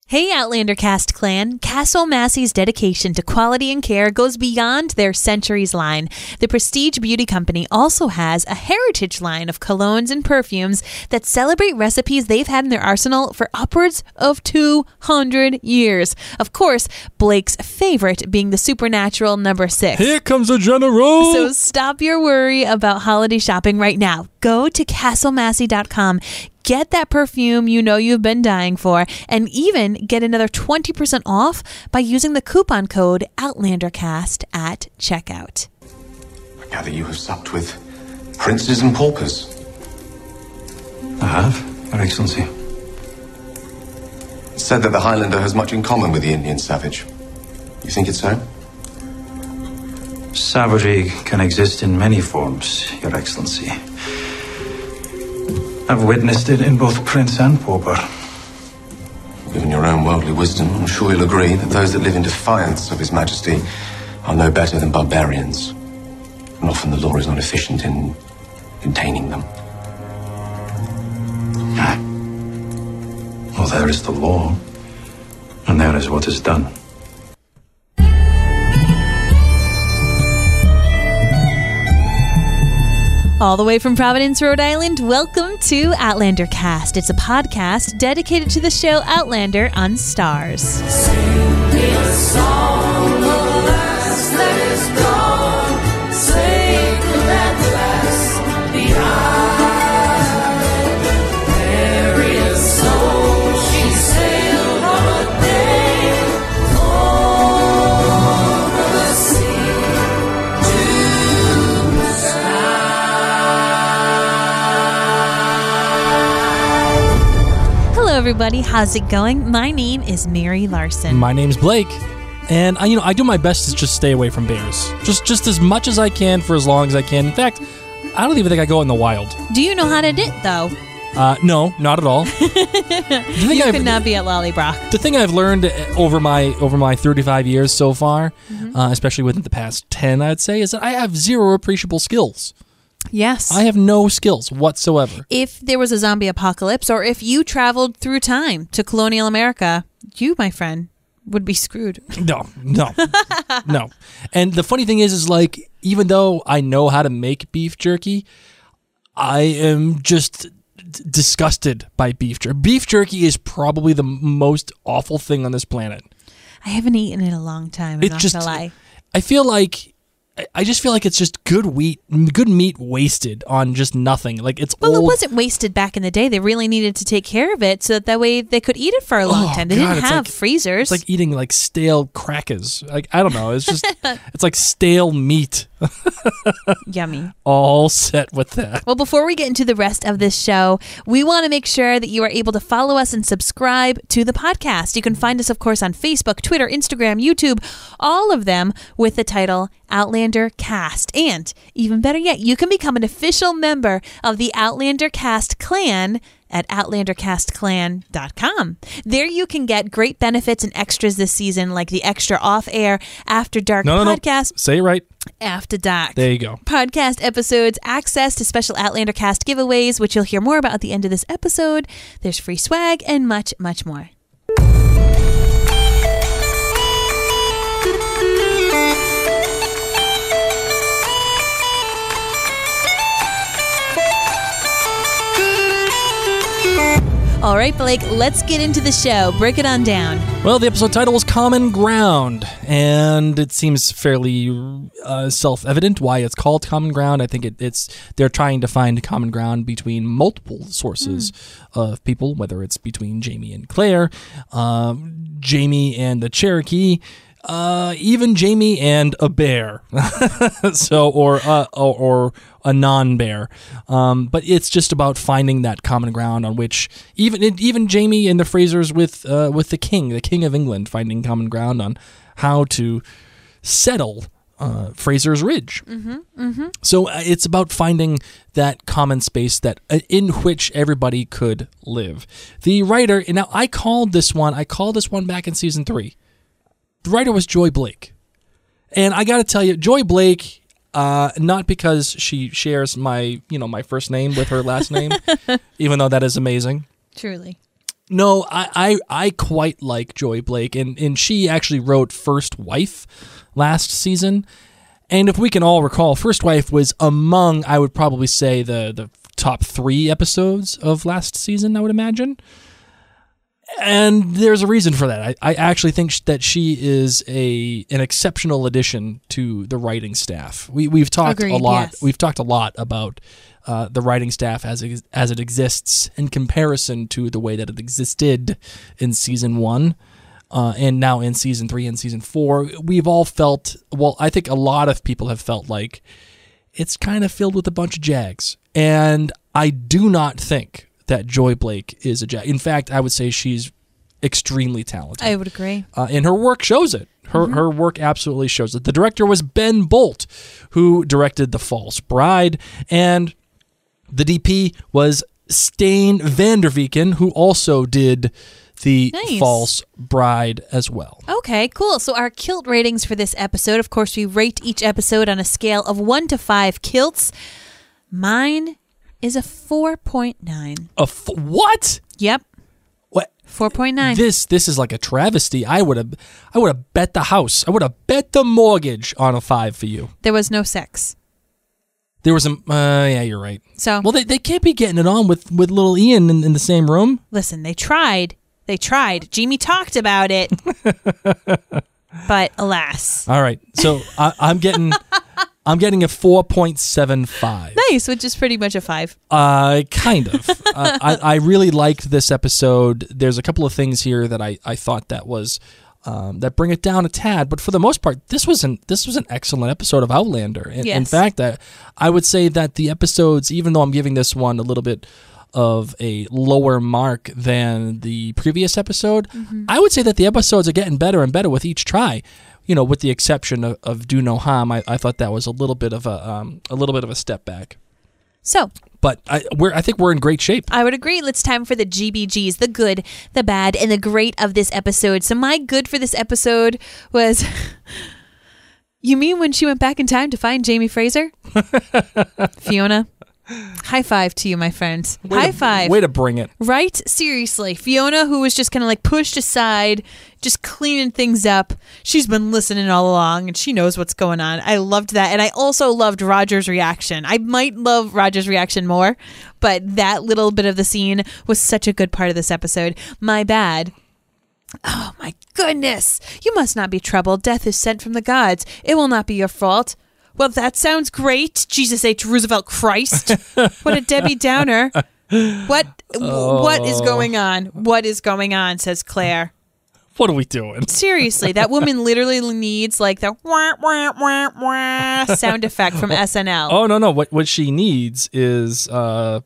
Hey Outlander Cast Clan, Castle Massey's dedication to quality and care goes beyond their Centuries line. The Prestige Beauty Company also has a heritage line of colognes and perfumes that celebrate recipes they've had in their arsenal for upwards of 200 years. Of course, Blake's favorite being the Supernatural No. 6. Here comes a general! So stop your worry about holiday shopping right now. Go to castlemassey.com. Get that perfume you know you've been dying for, and even get another 20% off by using the coupon code OutlanderCast at checkout. I gather you have supped with princes and paupers. I have, Your Excellency. It's said that the Highlander has much in common with the Indian savage. You think it's so? Savagery can exist in many forms, Your Excellency. I've witnessed it in both prince and pauper. Given your own worldly wisdom, I'm sure you'll agree that those that live in defiance of His Majesty are no better than barbarians. And often the law is not efficient in containing them. Well, there is the law, and there is what is done. All the way from Providence, Rhode Island, welcome to Outlander Cast. It's a podcast dedicated to the show Outlander on Starz. Sing me a song of the last that is gone, sacred and last behind. Various souls she sailed on a day over the sea to sky. Hello, everybody. How's it going? My name is Mary Larson. My name's Blake, and I do my best to just stay away from bears. Just as much as I can for as long as I can. In fact, I don't even think I go in the wild. Do you know how to knit, though? No, not at all. You could not be at Lollybrock. The thing I've learned over my 35 years so far, especially within the past 10, I'd say, is that I have zero appreciable skills. Yes. I have no skills whatsoever. If there was a zombie apocalypse, or if you traveled through time to colonial America, you, my friend, would be screwed. No. And the funny thing is like, even though I know how to make beef jerky, I am just disgusted by beef jerky. Beef jerky is probably the most awful thing on this planet. I haven't eaten in a long time, I'm not gonna lie. I just feel like it's just good meat wasted on just nothing. Like it's Well, old. it wasn't wasted back in the day. They really needed to take care of it so that way they could eat it for a long time. They didn't have freezers. It's like eating like stale crackers. Like I don't know. It's just it's like stale meat. Yummy. All set with that. Well, before we get into the rest of this show, we want to make sure that you are able to follow us and subscribe to the podcast. You can find us, of course, on Facebook, Twitter, Instagram, YouTube, all of them with the title Outlander Cast. And even better yet, you can become an official member of the Outlander Cast Clan at OutlanderCastClan.com. There you can get great benefits and extras this season, like the extra off-air After Dark podcast. No. Say it right. After Dark. There you go. Podcast episodes, access to special Outlander Cast giveaways, which you'll hear more about at the end of this episode. There's free swag and much, much more. All right, Blake, let's get into the show. Break it on down. Well, the episode title was Common Ground, and it seems fairly self-evident why it's called Common Ground. I think they're trying to find common ground between multiple sources of people, whether it's between Jamie and Claire, Jamie and the Cherokee, even Jamie and a bear, or a non-bear. But it's just about finding that common ground on which even Jamie and the Frasers with the King of England, finding common ground on how to settle Fraser's Ridge. So it's about finding that common space that in which everybody could live. The writer, and now I called this one back in season 3. The writer was Joy Blake. And I got to tell you, Joy Blake, not because she shares my first name with her last name, even though that is amazing. Truly. No, I quite like Joy Blake, and she actually wrote First Wife last season. And if we can all recall, First Wife was among, I would probably say, the top 3 episodes of last season, I would imagine. And there's a reason for that. I actually think that she is an exceptional addition to the writing staff. We've talked Agreed, a lot. yes. We've talked a lot about the writing staff as it exists in comparison to the way that it existed in season 1, and now in season 3 and season 4. We've all felt. Well, I think a lot of people have felt like it's kind of filled with a bunch of jags, and I do not think that Joy Blake is a jag. In fact, I would say she's extremely talented. I would agree. And her work shows it. Her work absolutely shows it. The director was Ben Bolt, who directed The False Bride, and the DP was Steen Vanderveken, who also did The Nice. False Bride as well. Okay, cool. So our kilt ratings for this episode, of course, we rate each episode on a scale of 1 to 5 kilts. Mine is a 4.9. What? Yep, What? 4.9. This is like a travesty. I would have bet the house. I would have bet the mortgage on a 5 for you. There was no sex. There was a yeah, you're right. So, Well, they can't be getting it on with little Ian in the same room. listen, they tried. They tried. Jamie talked about it. But alas. All right, so I'm getting a 4.75. Nice, which is pretty much a 5. Kind of. I really liked this episode. There's a couple of things here that I thought that was that bring it down a tad, but for the most part, this was an excellent episode of Outlander. In Yes. fact, I would say that the episodes, even though I'm giving this one a little bit of a lower mark than the previous episode, I would say that the episodes are getting better and better with each try. With the exception of Do No Harm, I thought that was a little bit of a step back. So, But I think we're in great shape. I would agree. It's time for the GBGs, the good, the bad, and the great of this episode. So my good for this episode was... You mean when she went back in time to find Jamie Fraser? Fiona, high five to you, my friend. High five. Way to bring it. Right? Seriously. Fiona, who was just kind of like pushed aside, just cleaning things up. She's been listening all along and she knows what's going on. I loved that. And I also loved Roger's reaction. I might love Roger's reaction more, but that little bit of the scene was such a good part of this episode. My bad. Oh my goodness. You must not be troubled. Death is sent from the gods. It will not be your fault. Well, that sounds great. Jesus H. Roosevelt Christ. What a Debbie Downer. What is going on? What is going on, says Claire. What are we doing? Seriously, that woman literally needs like the wah, wah, wah, wah sound effect from SNL. Oh, no. What she needs is... There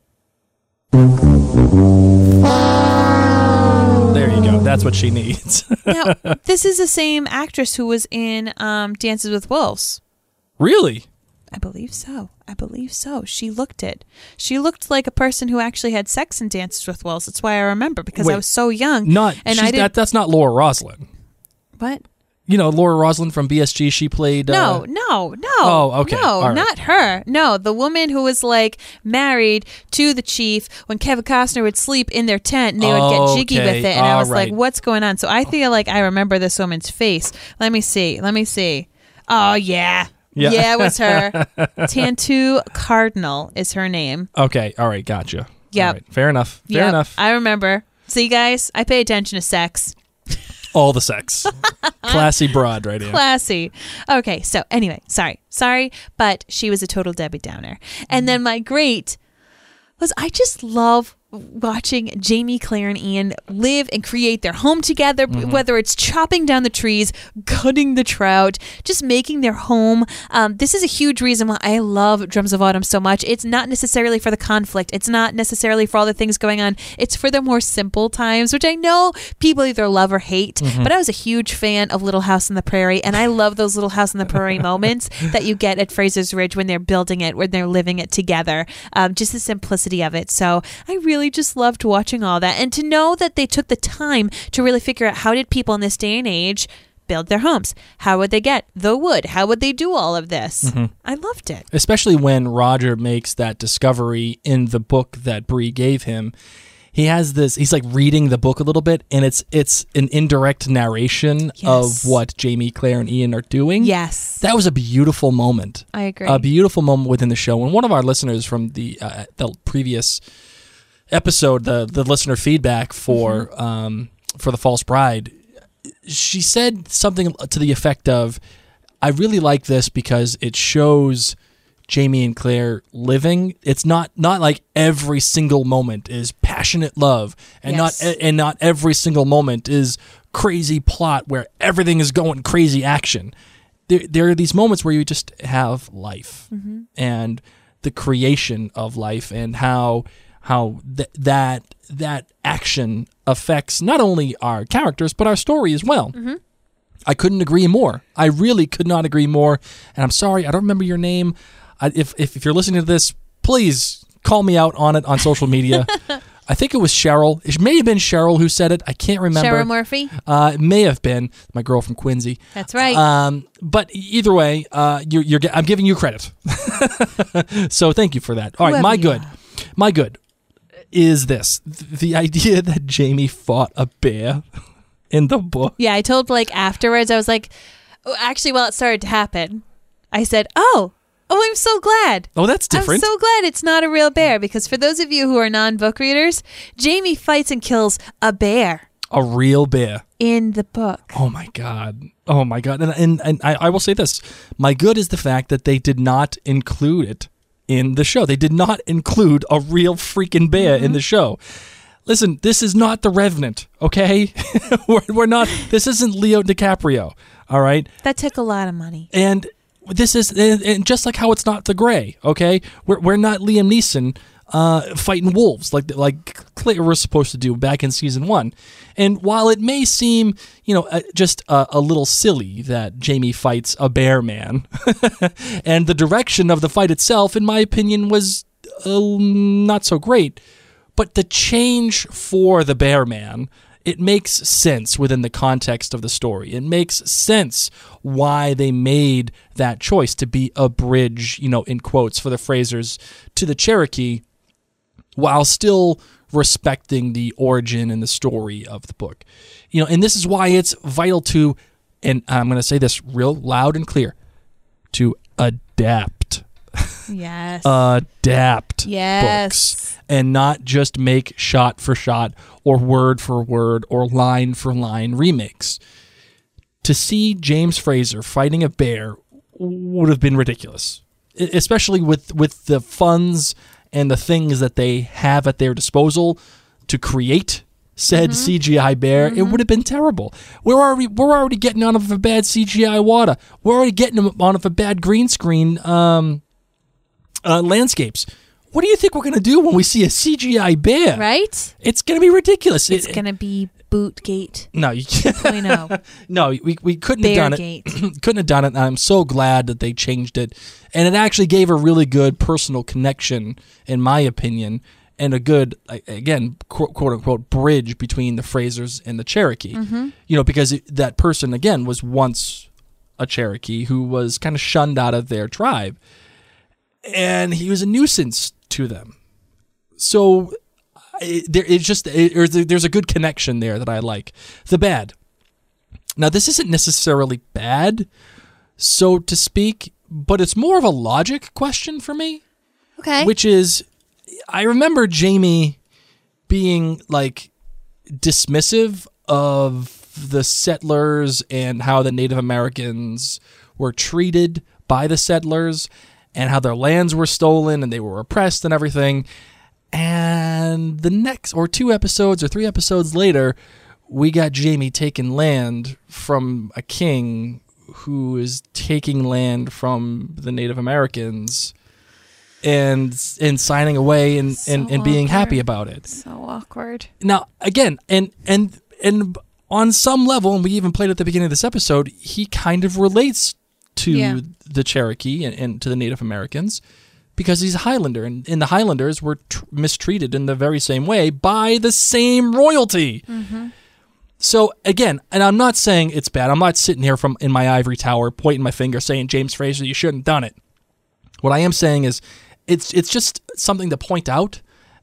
you go. That's what she needs. Now, this is the same actress who was in Dances with Wolves. Really? I believe so. She looked it. She looked like a person who actually had sex in Dances with Wolves. That's why I remember, because I Wait, was so young. That's not Laura Roslin. What? Laura Roslin from BSG, she played... No. Oh, okay. No, All right. not her. No, the woman who was like married to the chief when Kevin Costner would sleep in their tent and they would get jiggy Okay. with it. And I All was like, right. what's going on? So I feel like I remember this woman's face. Let me see. Oh, yeah. Yeah. Yeah, it was her. Tantu Cardinal is her name. Okay. All right. Gotcha. Yep. All right. Fair enough. Fair Yep, enough. I remember. See, guys, I pay attention to sex. All the sex. Classy broad right here. Classy. Okay, so anyway, sorry, but she was a total Debbie Downer. And then my great was I just love watching Jamie, Claire, and Ian live and create their home together, whether it's chopping down the trees, gutting the trout, just making their home. This is a huge reason why I love Drums of Autumn so much. It's not necessarily for the conflict. It's not necessarily for all the things going on. It's for the more simple times, which I know people either love or hate, but I was a huge fan of Little House on the Prairie, and I love those Little House on the Prairie moments that you get at Fraser's Ridge when they're building it, when they're living it together. Just the simplicity of it. So I really just loved watching all that, and to know that they took the time to really figure out how did people in this day and age build their homes, how would they get the wood, how would they do all of this. I loved it. Especially when Roger makes that discovery in the book that Bree gave him. he has this. He's like reading the book a little bit, and it's an indirect narration of what Jamie, Claire, and Ian are doing. Yes. That was a beautiful moment. I agree. A beautiful moment within the show. And one of our listeners from the previous episode, the listener feedback for The False Bride, she said something to the effect of, I really like this because it shows Jamie and Claire living. It's not like every single moment is passionate love, and not every single moment is crazy plot where everything is going crazy action. There are these moments where you just have life and the creation of life, and how that action affects not only our characters but our story as well. I couldn't agree more. I really could not agree more. And I'm sorry, I don't remember your name. If you're listening to this, please call me out on it on social media. I think it was Cheryl. It may have been Cheryl who said it. I can't remember. Cheryl Murphy? It may have been my girl from Quincy. That's right. But either way, I'm giving you credit. So thank you for that. All right, my good is this. The idea that Jamie fought a bear in the book. Yeah, I told Blake afterwards, I was like, actually, while it started to happen, I said, oh, I'm so glad. Oh, that's different. I'm so glad it's not a real bear, because for those of you who are non-book readers, Jamie fights and kills a bear. A real bear. In the book. Oh, my God. And I will say this. My good is the fact that they did not include it in the show. They did not include a real freaking bear in the show. Listen, this is not The Revenant, okay? we're not. This isn't Leo DiCaprio, all right? That took a lot of money. And this is, and just like how it's not The Grey, okay? We're not Liam Neeson fighting wolves like Claire was supposed to do back in season 1. And while it may seem, just a little silly that Jamie fights a bear man, and the direction of the fight itself, in my opinion, was not so great. But the change for the bear man, it makes sense within the context of the story. It makes sense why they made that choice to be a bridge, in quotes, for the Frasers to the Cherokee, while still respecting the origin and the story of the book. And this is why it's vital to, and I'm going to say this real loud and clear, to adapt. Yes. Adapt yes. books, and not just make shot for shot or word for word or line for line remakes. To see James Fraser fighting a bear would have been ridiculous, especially with the funds and the things that they have at their disposal to create said CGI bear. It would have been terrible. We're already getting out of a bad CGI water. We're already getting out of a bad green screen landscapes. What do you think we're going to do when we see a CGI bear? Right? It's going to be ridiculous. It's going to be Bootgate. No, you can't. No, we couldn't have done it. Couldn't have done it. And I'm so glad that they changed it. And it actually gave a really good personal connection, in my opinion, and a good, again, quote unquote, bridge between the Frasers and the Cherokee. Because that person, again, was once a Cherokee who was kind of shunned out of their tribe. And he was a nuisance to them. So there's a good connection there that I like. The bad. Now, this isn't necessarily bad, so to speak, but it's more of a logic question for me. Okay. Which is, I remember Jamie being dismissive of the settlers and how the Native Americans were treated by the settlers, and how their lands were stolen and they were oppressed and everything. And the next, or 2 episodes or 3 episodes later, we got Jamie taking land from a king who is taking land from the Native Americans and signing away and being happy about it. So awkward. Now, again, and on some level, and we even played at the beginning of this episode, he kind of relates to the Cherokee and to the Native Americans, because he's a Highlander, and the Highlanders were mistreated in the very same way by the same royalty. So again, and I'm not saying it's bad. I'm not sitting here in my ivory tower pointing my finger saying, James Fraser, you shouldn't have done it. What I am saying is it's just something to point out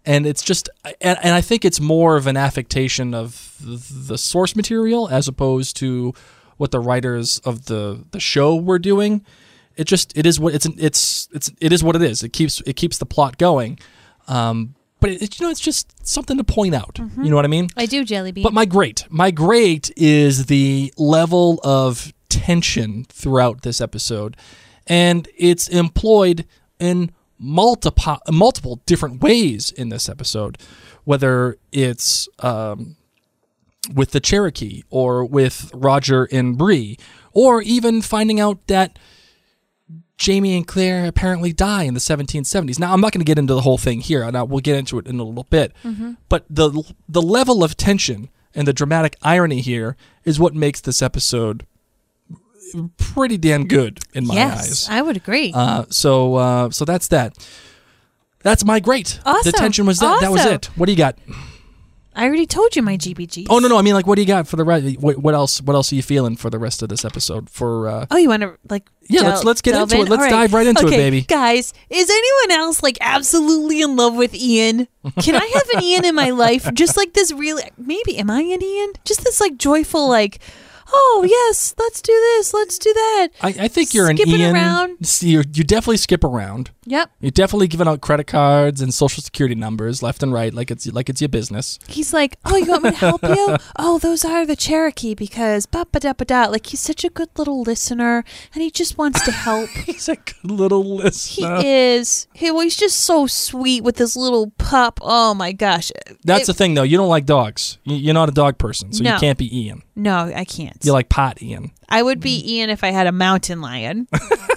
And it's just, and I think it's more of an affectation of the source material as opposed to what the writers of the show were doing. It is what it is. It keeps the plot going. But it's just something to point out. You know what I mean? I do, Jellybean. But my great is the level of tension throughout this episode, and it's employed in multiple different ways in this episode, whether it's with the Cherokee or with Roger and Bree, or even finding out that Jamie and Claire apparently die in the 1770s. Now, I'm not going to get into the whole thing here, and we'll get into it in a little bit, but the level of tension and the dramatic irony here is what makes this episode pretty damn good in my eyes. Yes, I would agree. So that's that. That's my great. Awesome. The tension was that. That was Awesome. it. What do you got? I already told you my GBGs. Oh no, I mean, like, what do you got for the rest? What else? What else are you feeling for the rest of this episode? For Oh, you want to let's get into it. Let's All dive right into it, Okay, baby. Guys, is anyone else like absolutely in love with Ian? Can I have an Ian in my life? Just like this really, maybe, am I an Ian? Just this like joyful like, oh yes, let's do this, let's do that. I think you're Skipping an Ian. around. See, you definitely skip around. Yep. You're definitely giving out credit cards and social security numbers left and right, like it's your business. He's like, oh, you want me to help you? Oh, those are the Cherokee because ba-ba-da-ba-da. Like, he's such a good little listener, and he just wants to help. He's a good little listener. He is. He's just so sweet with this little pup. Oh, my gosh. That's the thing, though. You don't like dogs. You're not a dog person, so No. you can't be Ian. No, I can't. You like pot Ian. I would be Ian if I had a mountain lion.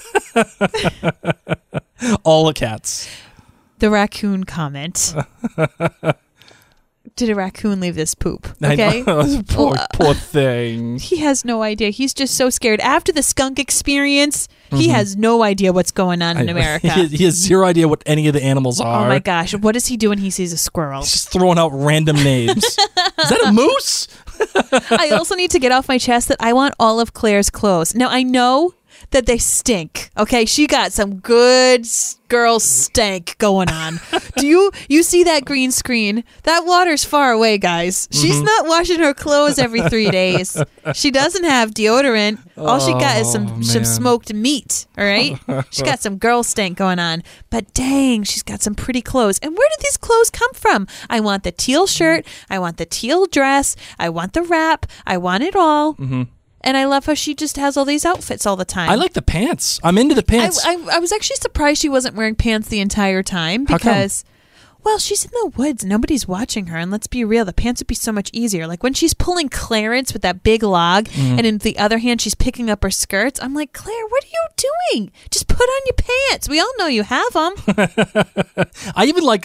All the cats. The raccoon comment. Did a raccoon leave this poop? I Okay. know. Poor thing. He has no idea. He's just so scared. After the skunk experience, he has no idea what's going on in America. He has zero idea what any of the animals are. Oh my gosh. What does he do when he sees a squirrel? He's just throwing out random names. Is that a moose? I also need to get off my chest that I want all of Claire's clothes. Now, I know that they stink. Okay, she got some good girl stank going on. Do you see that green screen? That water's far away, guys. She's not washing her clothes every 3 days. She doesn't have deodorant. All she got is some man. smoked meat. All right, she's got some girl stank going on. But dang, she's got some pretty clothes. And where did these clothes come from? I want the teal shirt. I want the teal dress. I want the wrap. I want it all. And I love how she just has all these outfits all the time. I like the pants. I'm into the pants. I was actually surprised she wasn't wearing pants the entire time How come? because, well, she's in the woods. Nobody's watching her. And let's be real, the pants would be so much easier. Like when she's pulling Clarence with that big log and in the other hand, she's picking up her skirts. I'm like, Claire, what are you doing? Just put on your pants. We all know you have them. I even like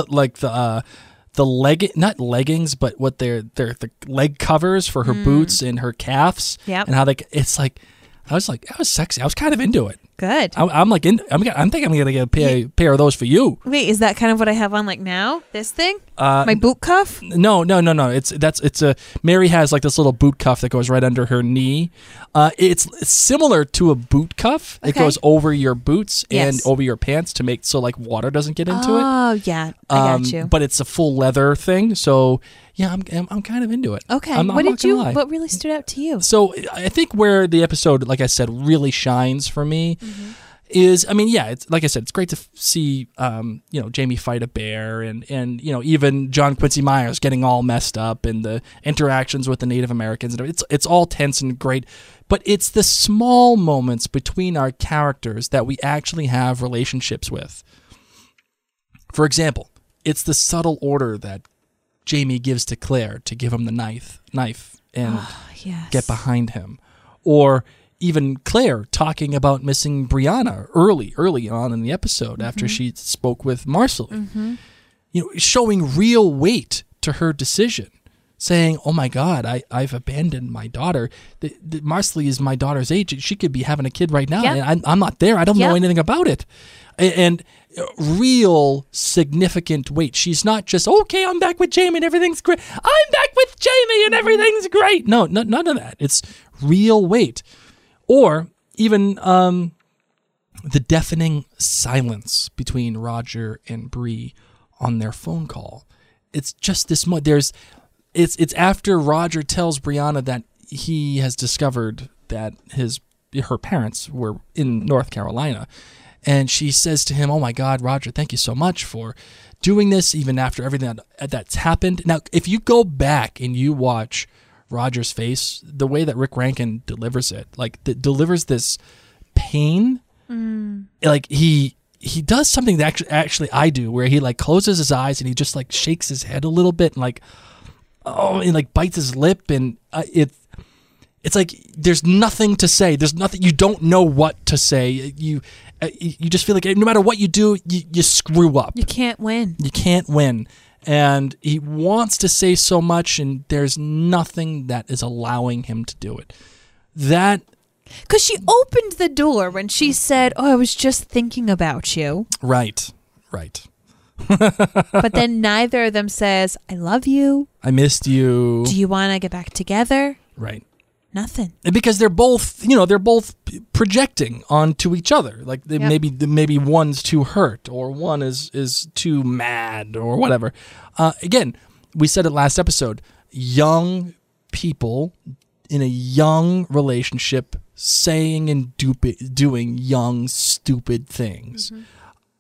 the not leggings, but what they're the leg covers for her boots and her calves. Yep. And how I was sexy. I was kind of into it. Good. I'm thinking I'm gonna get a pair of those for you. Wait, is that kind of what I have on like now? This thing? My boot cuff? No. It's a Mary has like this little boot cuff that goes right under her knee. It's similar to a boot cuff. It Okay. goes over your boots and Yes. over your pants to make so like water doesn't get into it. Oh, yeah. I got you. But it's a full leather thing, so yeah, I'm kind of into it. Okay. I'm What not did gonna you? lie. What really stood out to you? So I think where the episode, like I said, really shines for me is, I mean, yeah, it's like I said, it's great to see, Jamie fight a bear and even John Quincy Myers getting all messed up and the interactions with the Native Americans. It's all tense and great, but it's the small moments between our characters that we actually have relationships with. For example, it's the subtle order that Jamie gives to Claire to give him the knife and Yes. get behind him. Or even Claire talking about missing Brianna early on in the episode after she spoke with Marcelly. Showing real weight to her decision. Saying, oh my God, I've abandoned my daughter. Marcelly is my daughter's age. She could be having a kid right now. Yep. And I'm not there. I don't know Yep. anything about it. And real significant weight. She's not just, okay, I'm back with Jamie and everything's great. I'm back with Jamie and everything's great. No, none of that. It's real weight. Or even the deafening silence between Roger and Bree on their phone call. It's just this much. It's after Roger tells Brianna that he has discovered that her parents were in North Carolina. And she says to him, "Oh my God, Roger, thank you so much for doing this, even after everything that's happened." Now, if you go back and you watch Roger's face, the way that Rick Rankin delivers it, delivers this pain, like he does something that actually I do, where he like closes his eyes and he just like shakes his head a little bit and and bites his lip, and it's like there's nothing to say. There's nothing. You don't know what to say. You just feel like no matter what you do, you screw up. You can't win. You can't win. And he wants to say so much, and there's nothing that is allowing him to do it. Because she opened the door when she said, "Oh, I was just thinking about you." Right. But then neither of them says, "I love you. I missed you. Do you want to get back together?" Right. Nothing. And because they're both projecting onto each other. Like maybe one's too hurt, or one is too mad, or whatever. Again, we said it last episode. Young people in a young relationship saying and doing young, stupid things. Mm-hmm.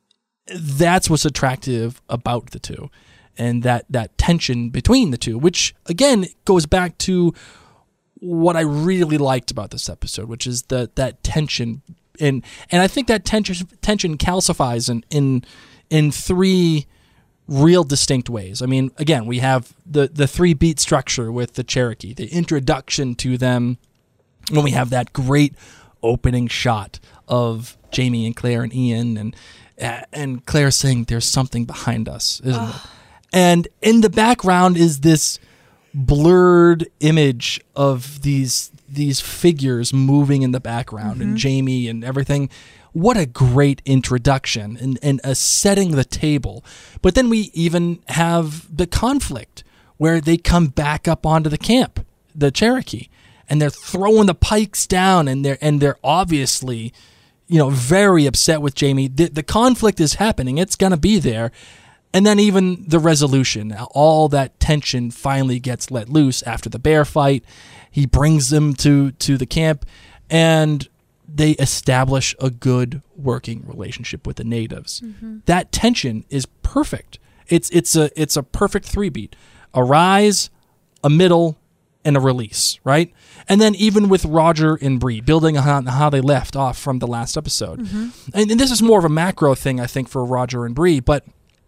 That's what's attractive about the two, and that tension between the two, which again goes back to what I really liked about this episode, which is that tension, and I think that tension calcifies in three real distinct ways. I mean, again, we have the 3-beat structure with the Cherokee, the introduction to them, when we have that great opening shot of Jamie and Claire and Ian, and Claire saying, "There's something behind us, isn't it?" And in the background is this blurred image of these figures moving in the background, and Jamie and everything. What a great introduction and setting the table. But then we even have the conflict where they come back up onto the camp, the Cherokee, and they're throwing the pikes down, and they're obviously, very upset with Jamie. The conflict is happening. It's going to be there. And then even the resolution, all that tension finally gets let loose after the bear fight. He brings them to the camp, and they establish a good working relationship with the natives. Mm-hmm. That tension is perfect. It's a perfect 3-beat. A rise, a middle, and a release, right? And then even with Roger and Bree, building on how they left off from the last episode. Mm-hmm. And this is more of a macro thing, I think, for Roger and Bree, but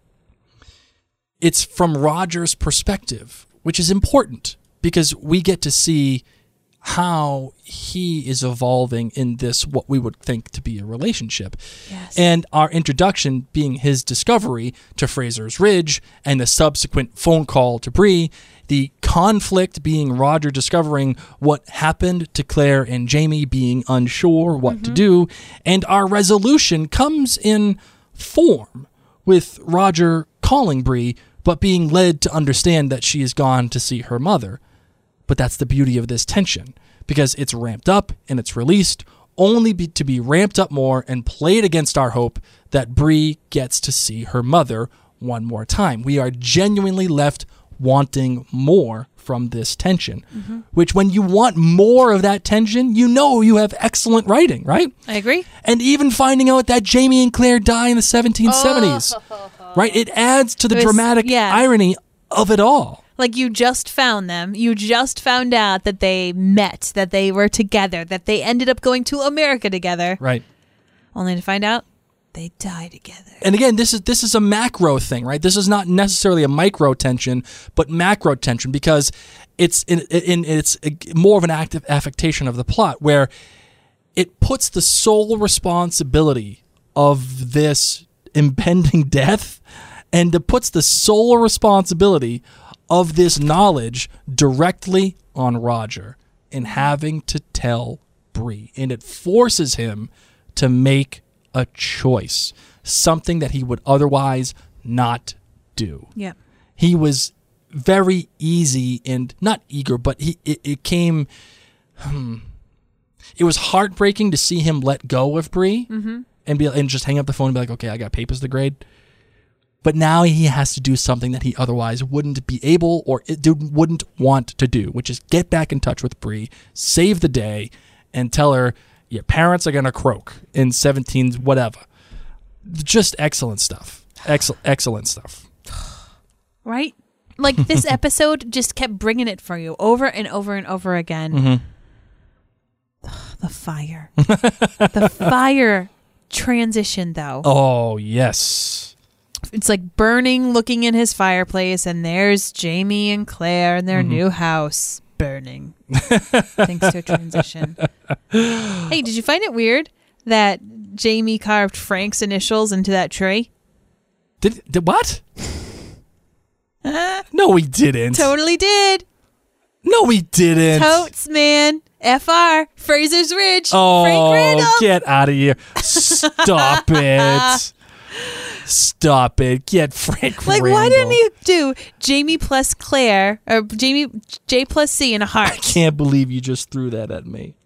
it's from Roger's perspective, which is important because we get to see how he is evolving in this, what we would think to be a relationship. Yes. And our introduction being his discovery to Fraser's Ridge and the subsequent phone call to Bree, the conflict being Roger discovering what happened to Claire and Jamie being unsure what to do, and our resolution comes in form with Roger calling Bree, but being led to understand that she is gone to see her mother. But that's the beauty of this tension, because it's ramped up and it's released, only to be ramped up more and played against our hope that Bree gets to see her mother one more time. We are genuinely left wanting more from this tension, which when you want more of that tension, you have excellent writing, right? I agree. And even finding out that Jamie and Claire die in the 1770s, right? It adds to the dramatic irony of it all. Like, you just found them. You just found out that they met, that they were together, that they ended up going to America together. Right. Only to find out they die together. And again, this is a macro thing, right? This is not necessarily a micro tension, but macro tension, because it's more of an active affectation of the plot, where it puts the sole responsibility of this impending death, and it puts the sole responsibility of this knowledge directly on Roger in having to tell Bree. And it forces him to make a choice, something that he would otherwise not do. Yeah. He was very easy and not eager, but it came... It was heartbreaking to see him let go of Bree and just hang up the phone and be like, okay, I got papers to grade. But now he has to do something that he otherwise wouldn't be able or wouldn't want to do, which is get back in touch with Bree, save the day, and tell her your parents are going to croak in 17 whatever. Just excellent stuff. Excellent stuff. Right? Like, this episode just kept bringing it for you over and over and over again. The fire. The fire transition, though. Oh, yes. It's like burning, looking in his fireplace, and there's Jamie and Claire in their new house burning. Thanks to a transition. Hey, did you find it weird that Jamie carved Frank's initials into that tree? Did what? No, we didn't. Totally did. No, we didn't. Totes, man. FR, Fraser's Ridge, Oh, Frank Randall. get out of here. Stop it. Stop it. Get Frank Like, Randall. why didn't you do Jamie plus Claire, or Jamie J plus C in a heart? Can't believe you just threw that at me.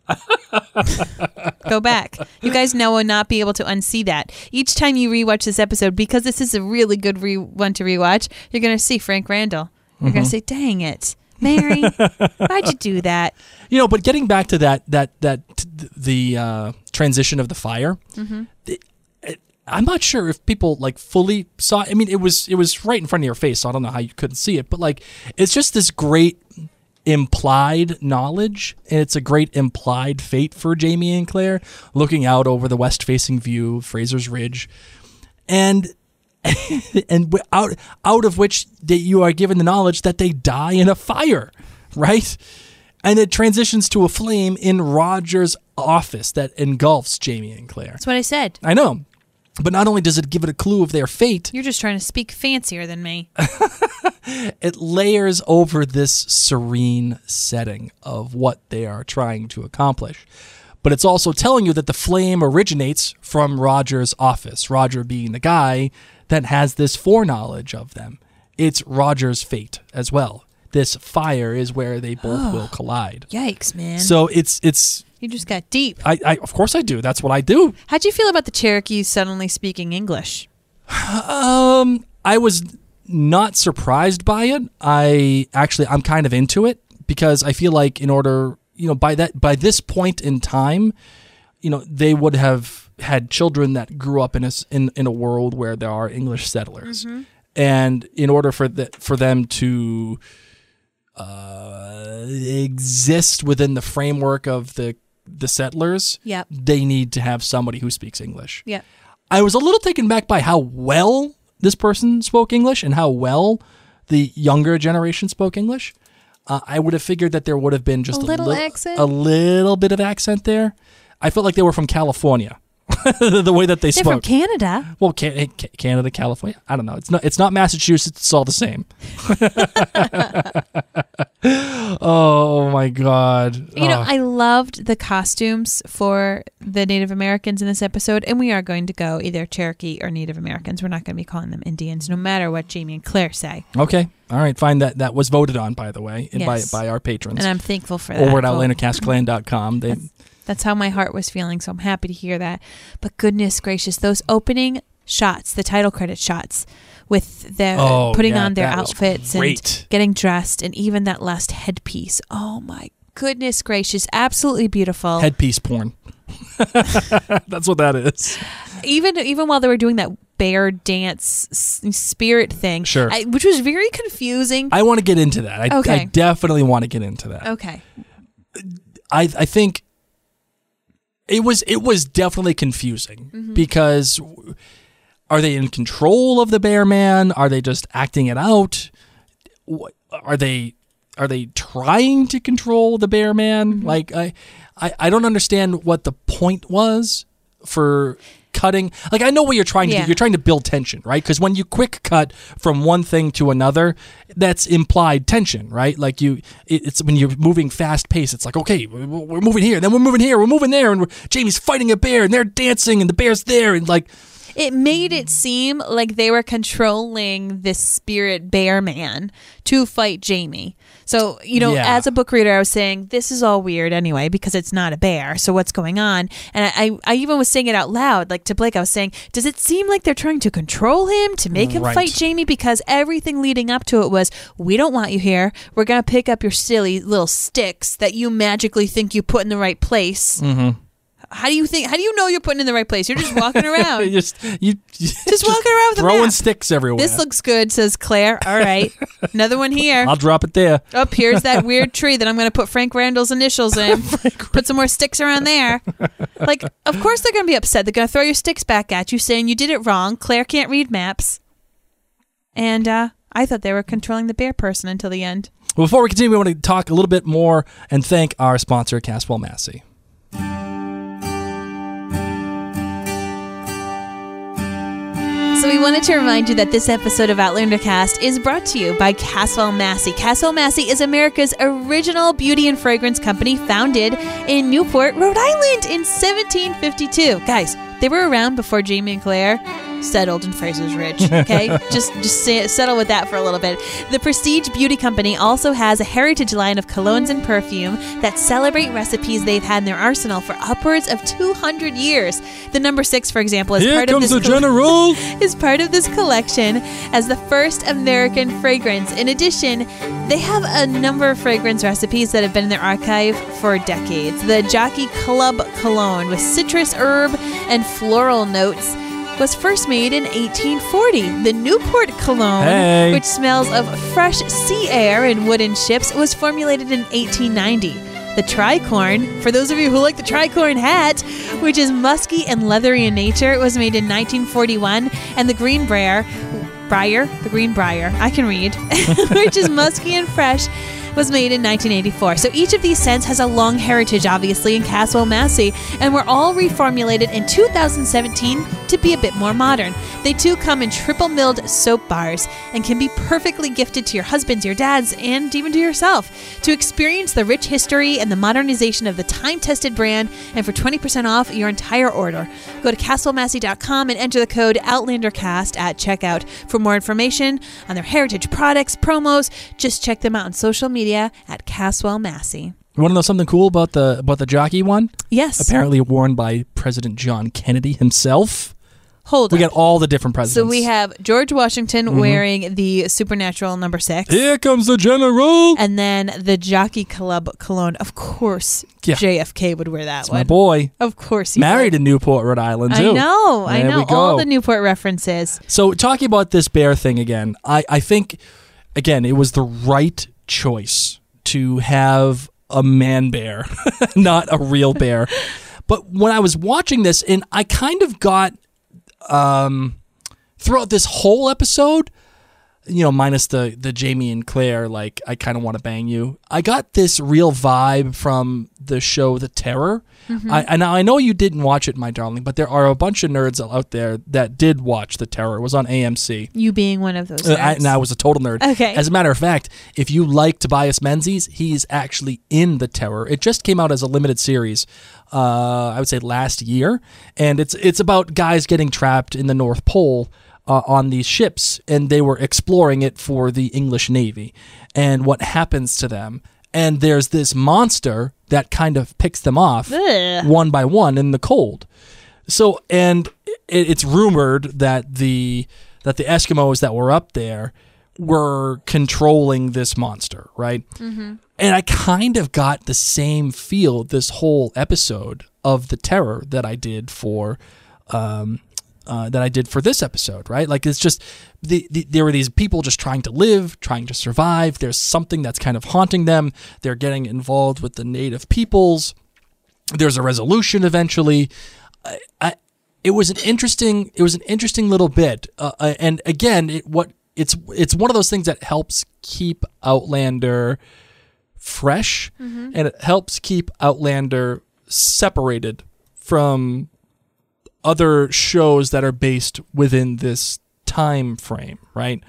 Go back. You guys now will not be able to unsee that. Each time you rewatch this episode, because this is a really good one to rewatch, you're going to see Frank Randall. You're going to say, dang it, Mary, why'd you do that? You know, but getting back to the transition of the fire, I'm not sure if people like fully saw it. I mean, it was right in front of your face, so I don't know how you couldn't see it. But like, it's just this great implied knowledge, and it's a great implied fate for Jamie and Claire, looking out over the west-facing view of Fraser's Ridge, and out of which you are given the knowledge that they die in a fire, right? And it transitions to a flame in Roger's office that engulfs Jamie and Claire. That's what I said. I know. But not only does it give it a clue of their fate, You're just trying to speak fancier than me. it layers over this serene setting of what they are trying to accomplish. But it's also telling you that the flame originates from Roger's office, Roger being the guy that has this foreknowledge of them. It's Roger's fate as well. This fire is where they both will collide. Yikes, man. So it's You just got deep. I of course I do. That's what I do. How'd you feel about the Cherokees suddenly speaking English? I was not surprised by it. I'm kind of into it because I feel like in order, by this point in time, they would have had children that grew up in a world where there are English settlers. And in order for them to exist within the framework of the settlers, Yep. they need to have somebody who speaks English. Yep. I was a little taken back by how well this person spoke English and how well the younger generation spoke English. I would have figured that there would have been just A little accent? a little bit of accent there. I felt like they were from California. The way that they They're spoke. from Canada. Well, Canada, California. I don't know. It's not Massachusetts. It's all the same. Oh my God. I loved the costumes for the Native Americans in this episode, and we are going to go either Cherokee or Native Americans. We're not going to be calling them Indians, no matter what Jamie and Claire say. Okay. All right. Fine. That was voted on, by the way, Yes. by our patrons. And I'm thankful for that. Over at vote. OutlanderCastClan.com. That's how my heart was feeling, so I'm happy to hear that. But goodness gracious, those opening shots, the title credit shots, with their putting on their that was outfits great. and getting dressed, and even that last headpiece. Oh my goodness gracious, absolutely beautiful. Headpiece porn. That's what that is. Even while they were doing that bear dance spirit thing, Sure. which was very confusing. I want to get into that. Okay. I definitely want to get into that. Okay. I think it was definitely confusing because are they in control of the bear man? Are they just acting it out? Are they trying to control the bear man? Like I don't understand what the point was for cutting. Like, I know what you're trying to do. You're trying to build tension, right? Because when you quick cut from one thing to another, that's implied tension, right? Like it's when you're moving fast pace, it's like, okay, we're moving here, then we're moving here, we're moving there, and Jamie's fighting a bear, and they're dancing, and the bear's there, and like it made it seem like they were controlling this spirit bear man to fight Jamie. So, Yeah. as a book reader, I was saying, this is all weird anyway, because it's not a bear. So what's going on? And I even was saying it out loud, like to Blake, I was saying, does it seem like they're trying to control him, to make him Right. fight Jamie? Because everything leading up to it was, we don't want you here. We're going to pick up your silly little sticks that you magically think you put in the right place. Mm-hmm. How do you know you're putting in the right place? You're just walking around. you just walking around with a throwing map. sticks everywhere. This looks good, says Claire. All right. Another one here. I'll drop it there. Oh, here's that weird tree that I'm going to put Frank Randall's initials in. Put some more sticks around there. Like, of course they're going to be upset. They're going to throw your sticks back at you, saying you did it wrong. Claire can't read maps. And I thought they were controlling the bear person until the end. Well, before we continue, we want to talk a little bit more and thank our sponsor, Caswell Massey. So we wanted to remind you that this episode of Outlander Cast is brought to you by Caswell Massey. Caswell Massey is America's original beauty and fragrance company, founded in Newport, Rhode Island in 1752. Guys, they were around before Jamie and Claire settled in Fraser's Ridge, okay? just settle with that for a little bit. The Prestige Beauty Company also has a heritage line of colognes and perfume that celebrate recipes they've had in their arsenal for upwards of 200 years. The number 6, for example, is part of this general. is part of this collection as the first American fragrance. In addition, they have a number of fragrance recipes that have been in their archive for decades. The Jockey Club Cologne with citrus, herb, and floral notes was first made in 1840. The Newport Cologne, which smells of fresh sea air and wooden ships, was formulated in 1890. The Tricorn, for those of you who like the Tricorn hat, which is musky and leathery in nature, was made in 1941. And the Greenbrier, I can read, which is musky and fresh, was made in 1984. So each of these scents has a long heritage, obviously, in Caswell Massey, and were all reformulated in 2017 to be a bit more modern. They too come in triple milled soap bars and can be perfectly gifted to your husbands, your dads, and even to yourself. To experience the rich history and the modernization of the time-tested brand, and for 20% off your entire order, go to CaswellMassey.com and enter the code OutlanderCast at checkout. For more information on their heritage products, promos, just check them out on social media at Caswell Massey. You want to know something cool about the jockey one? Yes. Apparently worn by President John Kennedy himself. Hold We up. got all the different presidents. So we have George Washington wearing the supernatural number 6. Here comes the general. And then the Jockey Club Cologne. Of course, Yeah. JFK would wear that That's one. my boy. Of course he Married would. in Newport, Rhode Island, too. I know There we go. all the Newport references. So talking about this bear thing again, I think, again, it was the right choice to have a man bear, not a real bear. But when I was watching this, and I kind of got, throughout this whole episode, minus the Jamie and Claire, like, I kind of want to bang you, I got this real vibe from the show The Terror. I know you didn't watch it, my darling, but there are a bunch of nerds out there that did watch The Terror. It was on AMC. You being one of those nerds. And I was a total nerd. Okay. As a matter of fact, if you like Tobias Menzies, he's actually in The Terror. It just came out as a limited series, I would say last year, and it's about guys getting trapped in the North Pole on these ships, and they were exploring it for the English Navy, and what happens to them. And there's this monster that kind of picks them off one by one in the cold. So, and it's rumored that the Eskimos that were up there were controlling this monster, right? Mm-hmm. And I kind of got the same feel this whole episode of The Terror that I did for this episode, right? Like, it's just there were these people just trying to live, trying to survive. There's something that's kind of haunting them. They're getting involved with the native peoples. There's a resolution eventually. It was an interesting little bit, and again, it's one of those things that helps keep Outlander fresh, and it helps keep Outlander separated from other shows that are based within this time frame, right?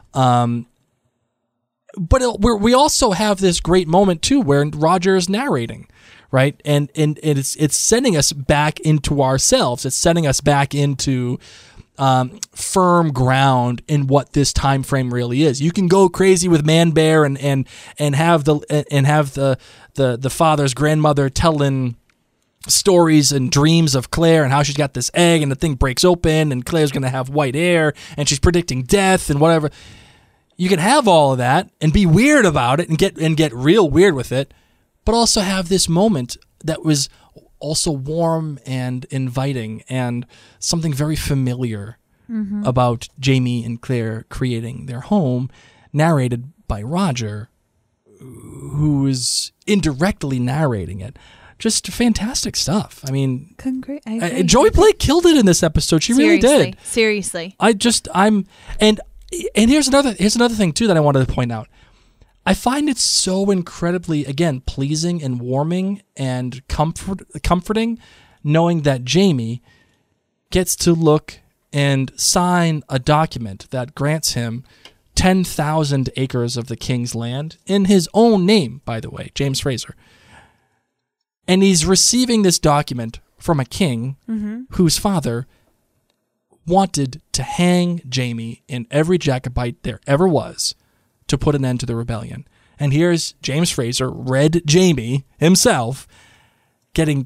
But we also have this great moment too, where Roger is narrating, right? And it's sending us back into ourselves. It's sending us back into firm ground in what this time frame really is. You can go crazy with Man Bear and have the father's grandmother telling stories and dreams of Claire and how she's got this egg and the thing breaks open and Claire's going to have white hair and she's predicting death and whatever. You can have all of that and be weird about it and get real weird with it, but also have this moment that was also warm and inviting and something very familiar about Jamie and Claire creating their home, narrated by Roger, who is indirectly narrating it. Just fantastic stuff. I mean, Joey Blake killed it in this episode. She really did. Seriously. And here's another thing too that I wanted to point out. I find it so incredibly, again, pleasing and warming and comforting, knowing that Jamie gets to look and sign a document that grants him 10,000 acres of the king's land in his own name, by the way, James Fraser. And he's receiving this document from a king whose father wanted to hang Jamie in every Jacobite there ever was to put an end to the rebellion. And here's James Fraser, Red Jamie himself, getting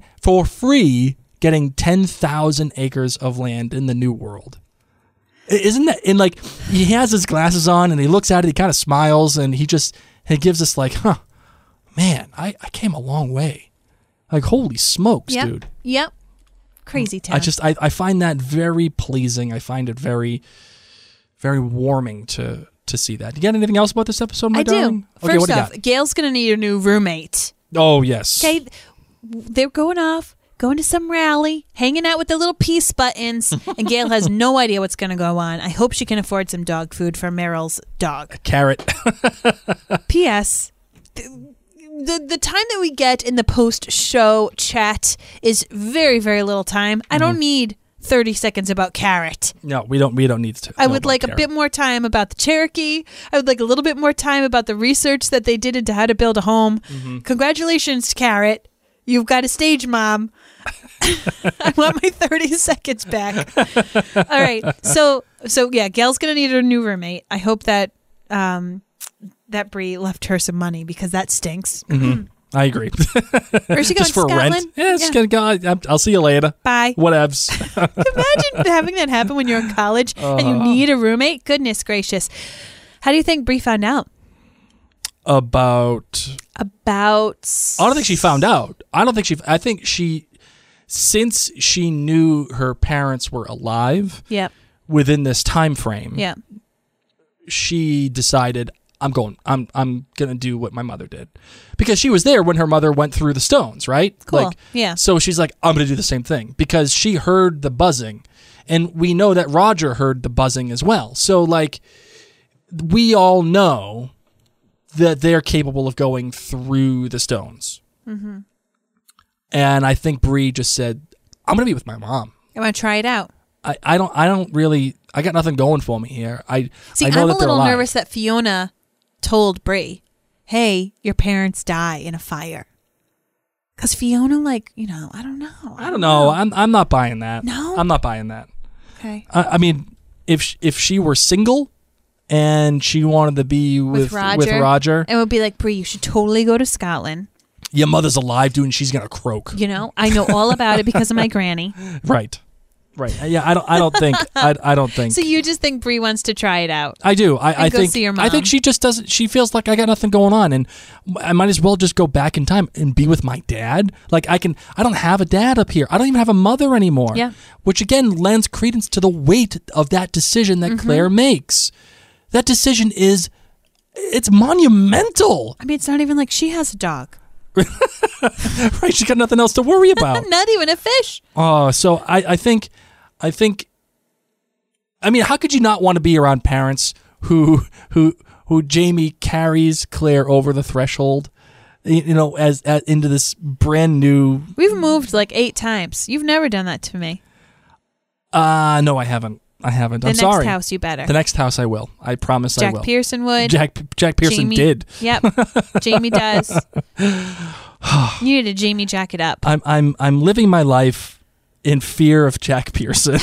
10,000 acres of land in the New World. Isn't that, and like, he has his glasses on and he looks at it, he kind of smiles and he gives us like, man, I came a long way. Like, holy smokes, dude. Yep. Crazy town. I find that very pleasing. I find it very, very warming to see that. You got anything else about this episode, my darling? I do. First off, Gail's going to need a new roommate. Oh, yes. Okay, they're going to some rally, hanging out with the little peace buttons, and Gail has no idea what's going to go on. I hope she can afford some dog food for Meryl's dog. Carrot. P.S. The time that we get in the post-show chat is very, very little time. I don't need 30 seconds about Carrot. No, we don't need to. I would like a bit more time about the Cherokee. I would like a little bit more time about the research that they did into how to build a home. Congratulations, Carrot. You've got a stage, Mom. I want my 30 seconds back. All right. So yeah, Gail's going to need a new roommate. I hope that that Bree left her some money because that stinks. I agree. Or is she going just to for Scotland? rent? Yeah, she's going to go. I'll see you later. Bye. Whatevs. Imagine having that happen when you're in college and you need a roommate. Goodness gracious. How do you think Bree found out? About I don't think she found out. I think she, since she knew her parents were alive within this time frame, she decided, I'm going to do what my mother did. Because she was there when her mother went through the stones, right? Cool. So she's like, I'm going to do the same thing because she heard the buzzing. And we know that Roger heard the buzzing as well. So like, we all know that they're capable of going through the stones. And I think Bree just said, I'm going to be with my mom. I want to try it out. I don't really, I got nothing going for me here. I know I'm that a they're little alive. nervous that Fiona told Bree, hey, your parents die in a fire. Because Fiona, like, I don't know. I don't know. I'm not buying that. No? I'm not buying that. Okay. I mean, if she were single and she wanted to be with Roger, it would be like, Bree, you should totally go to Scotland. Your mother's alive, dude, and she's gonna croak. I know all about it because of my granny. Right. Yeah, I don't think. I don't think. So you just think Bree wants to try it out? I do. I go think. see her mom. I think she just doesn't. She feels like I got nothing going on, and I might as well just go back in time and be with my dad. Like I don't have a dad up here. I don't even have a mother anymore. Yeah. Which again lends credence to the weight of that decision that Claire makes. That decision it's monumental. I mean, it's not even like she has a dog. Right, she's got nothing else to worry about. Not even a fish. Oh, so I think, I mean, how could you not want to be around parents who Jamie carries Claire over the threshold, as into this brand new. We've moved like 8 times. You've never done that to me. No, I haven't. I'm sorry. The next house, you better. The next house, I will. I promise I will. Jack Pearson would. Jack Pearson Jamie did. Yep. Jamie does. You need to Jamie jack it up. I'm living my life in fear of Jack Pearson.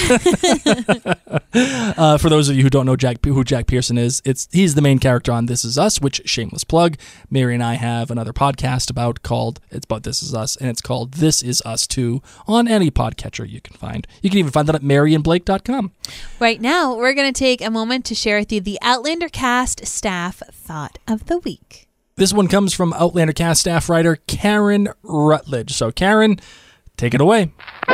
For those of you who don't know who Jack Pearson is, he's the main character on This Is Us, which, shameless plug, Mary and I have another podcast about This Is Us, and it's called This Is Us 2 on any podcatcher you can find. You can even find that at maryandblake.com. Right now, we're going to take a moment to share with you the Outlander cast staff thought of the week. This one comes from Outlander cast staff writer Karen Rutledge. So, Karen, take it away.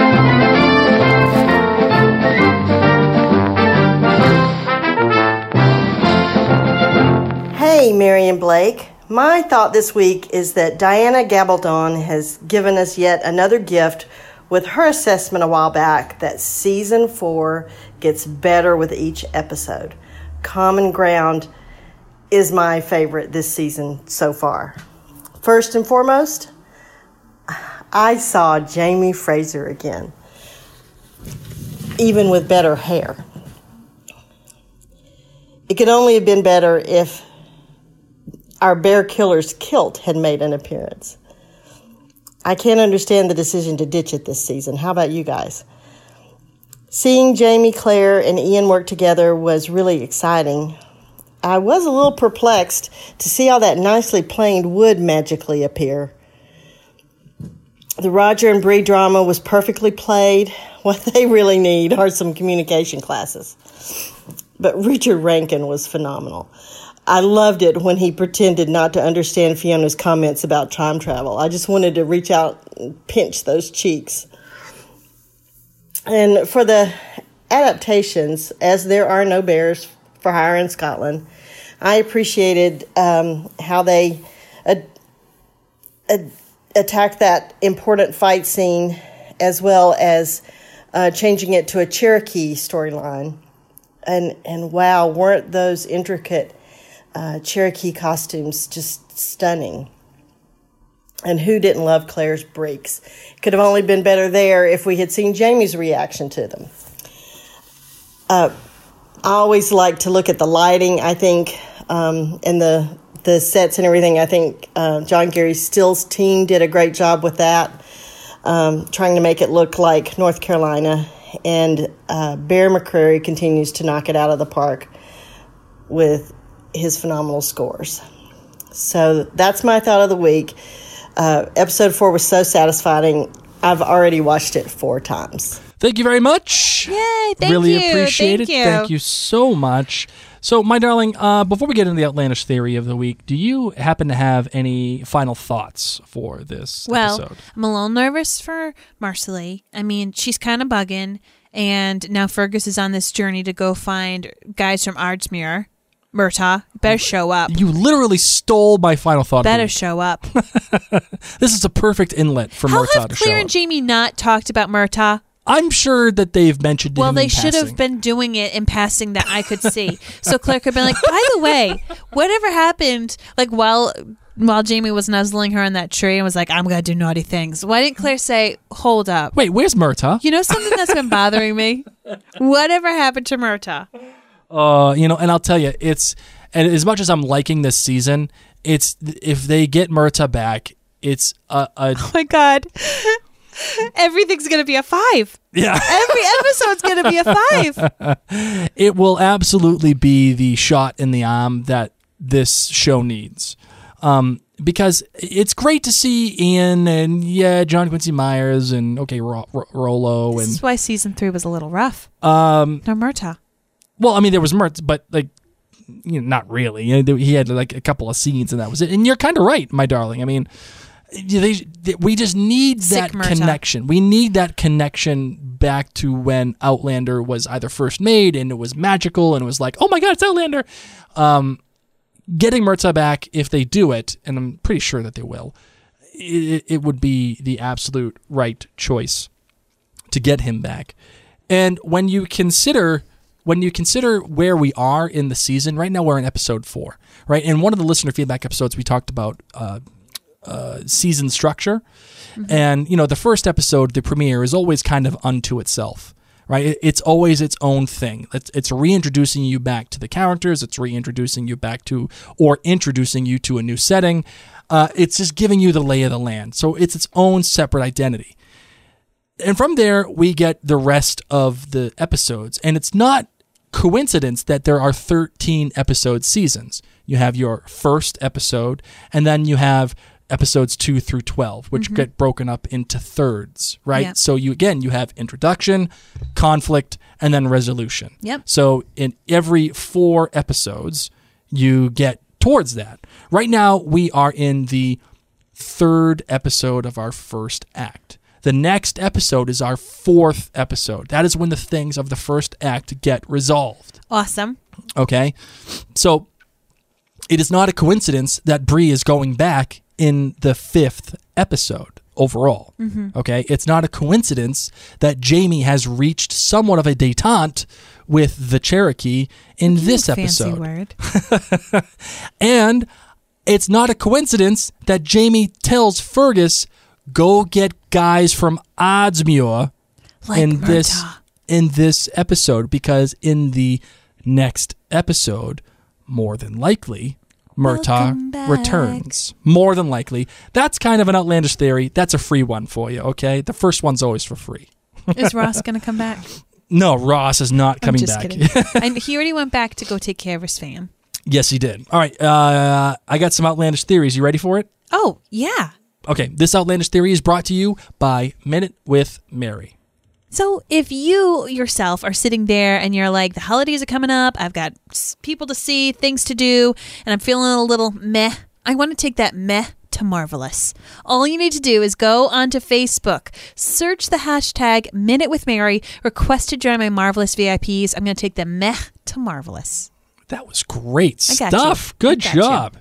Hey, Mary and Blake. My thought this week is that Diana Gabaldon has given us yet another gift with her assessment a while back that season 4 gets better with each episode. Common Ground is my favorite this season so far. First and foremost, I saw Jamie Fraser again, even with better hair. It could only have been better if our Bear Killer's kilt had made an appearance. I can't understand the decision to ditch it this season. How about you guys? Seeing Jamie, Claire, and Ian work together was really exciting. I was a little perplexed to see all that nicely planed wood magically appear. The Roger and Bree drama was perfectly played. What they really need are some communication classes. But Richard Rankin was phenomenal. I loved it when he pretended not to understand Fiona's comments about time travel. I just wanted to reach out and pinch those cheeks. And for the adaptations, as there are no bears for hire in Scotland, I appreciated how they attacked that important fight scene, as well as changing it to a Cherokee storyline. And wow, weren't those intricate Cherokee costumes just stunning? And who didn't love Claire's breaks? Could have only been better there if we had seen Jamie's reaction to them. I always like to look at the lighting, I think, and the sets and everything. I think John Gary Still's team did a great job with that, trying to make it look like North Carolina. And Bear McCreary continues to knock it out of the park with his phenomenal scores. So that's my thought of the week. Episode 4 was so satisfying. I've already watched it 4 times. Thank you very much. Yay, thank really you. appreciate Thank it. you. Thank you so much. So, my darling, before we get into the outlandish theory of the week, do you happen to have any final thoughts for this episode? I'm a little nervous for Marcelly. I mean, she's kind of bugging, and now Fergus is on this journey to go find guys from Ardsmuir. Murtaugh, better show up. You literally stole my final thought. Better show up. This is a perfect inlet for How Murtaugh have to show Claire up. and Jamie not talked about Murtaugh? I'm sure that they've mentioned him Well, they in should passing. have been doing it in passing that I could see. So Claire could have been like, by the way, whatever happened, like while Jamie was nuzzling her in that tree and was like, I'm going to do naughty things. Why didn't Claire say, hold up? Wait, where's Murtaugh? You know something that's been bothering me? Whatever happened to Murtaugh? And I'll tell you, and as much as I'm liking this season, it's if they get Murtaugh back, it's Oh my God. Everything's going to be a 5. Yeah. Every episode's going to be a 5. It will absolutely be the shot in the arm that this show needs. Because it's great to see Ian and, John Quincy Myers and, Rollo. This and is why season 3 was a little rough. No Murtaugh. Well, I mean, there was Murtaugh, but, not really. He had, a couple of scenes, and that was it. And you're kind of right, my darling. I mean, we just need that connection. We need that connection back to when Outlander was either first made and it was magical and it was like, oh my God, it's Outlander. Getting Murtaugh back, if they do it, and I'm pretty sure that they will, it would be the absolute right choice to get him back. And when you consider where we are in the season, right now we're in episode 4, right? In one of the listener feedback episodes, we talked about season structure. Mm-hmm. And, the first episode, the premiere, is always kind of unto itself, right? It's always its own thing. It's reintroducing you back to the characters. It's reintroducing you back to, or introducing you to a new setting. It's just giving you the lay of the land. So it's its own separate identity. And from there, we get the rest of the episodes. And it's not coincidence that there are 13 episode seasons. You have your first episode, and then you have episodes 2 through 12, which get broken up into thirds, right? Yeah. So you have introduction, conflict, and then resolution. Yep. So in every 4 episodes, you get towards that. Right now, we are in the 3rd episode of our first act. The next episode is our 4th episode. That is when the things of the first act get resolved. Awesome. Okay? So it is not a coincidence that Bree is going back in the 5th episode overall. Okay? It's not a coincidence that Jaime has reached somewhat of a détente with the Cherokee in this Fancy episode. word. And it's not a coincidence that Jaime tells Fergus, go get guys from Oddsmuir Like in this Murtaugh. in this episode, because in the next episode, more than likely, Murtaugh Welcome back. returns. More than likely. That's kind of an outlandish theory. That's a free one for you, okay? The first one's always for free. Is Ross going to come back? No, Ross is not coming I'm just back. kidding. He already went back to go take care of his fam. Yes, he did. All right, I got some outlandish theories. You ready for it? Oh, yeah. Okay, this outlandish theory is brought to you by Minute with Mary. So if you yourself are sitting there and you're like, the holidays are coming up, I've got people to see, things to do, and I'm feeling a little meh, I want to take that meh to marvelous. All you need to do is go onto Facebook, search the hashtag Minute with Mary, request to join my Marvelous VIPs. I'm going to take the meh to marvelous. That was great I got you. stuff. Good I got you. job.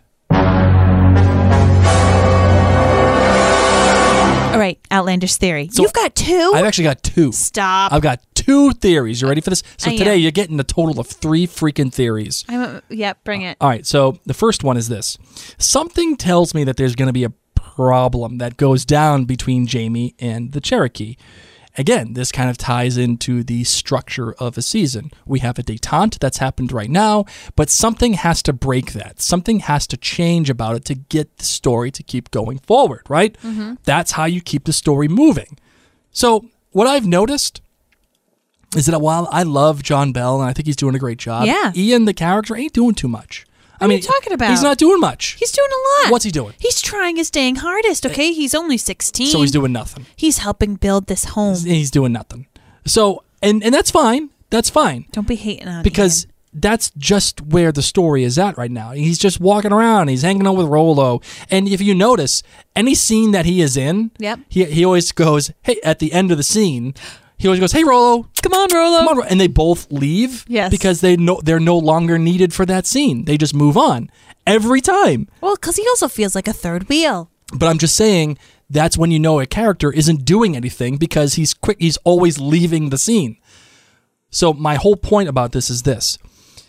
All right, outlandish theory. So You've got 2? I've actually got 2. Stop. I've got 2 theories. You ready for this? So I today am. you're getting a total of 3 freaking theories. Yep, bring it. All right, so the first one is this. Something tells me that there's going to be a problem that goes down between Jaime and the Cherokee. Again, this kind of ties into the structure of a season. We have a détente that's happened right now, but something has to break that. Something has to change about it to get the story to keep going forward, right? That's how you keep the story moving. So what I've noticed is that while I love John Bell and I think he's doing a great job, Yeah. Ian, the character, ain't doing too much. What are you talking about? He's not doing much. He's doing a lot. What's he doing? He's trying his dang hardest, okay? He's only 16. So he's doing nothing. He's helping build this home. He's doing nothing. So, and that's fine. That's fine. Don't be hating on Because Ian. that's just where the story is at right now. He's just walking around. He's hanging out with Rollo. And if you notice, any scene that he is in, Yep. he always goes, hey, at the end of the scene, he always goes, hey, Rollo. Come on, Rollo. Come on, and they both leave Yes. because they're no longer needed for that scene. They just move on every time. Well, because he also feels like a third wheel. But I'm just saying that's when you know a character isn't doing anything because he's quick. He's always leaving the scene. So my whole point about this is this.